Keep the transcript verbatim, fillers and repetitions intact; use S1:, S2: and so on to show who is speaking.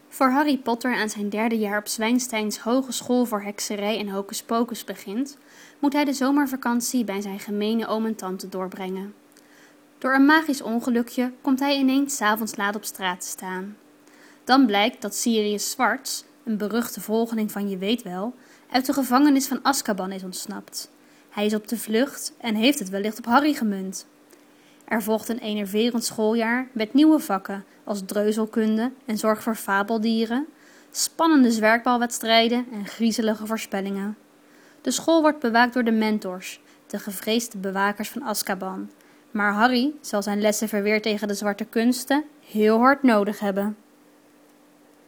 S1: Voor Harry Potter aan zijn derde jaar op Zwijnsteins Hogeschool voor Hekserij en Hocus Pocus begint, moet hij de zomervakantie bij zijn gemene oom en tante doorbrengen. Door een magisch ongelukje komt hij ineens 's avonds laat op straat te staan. Dan blijkt dat Sirius Zwarts, een beruchte volgeling van je weet wel, uit de gevangenis van Azkaban is ontsnapt. Hij is op de vlucht en heeft het wellicht op Harry gemunt. Er volgt een enerverend schooljaar met nieuwe vakken als dreuzelkunde en zorg voor fabeldieren, spannende zwerkbalwedstrijden en griezelige voorspellingen. De school wordt bewaakt door de mentors, de gevreesde bewakers van Azkaban. Maar Harry zal zijn lessen verweerd tegen de zwarte kunsten heel hard nodig hebben.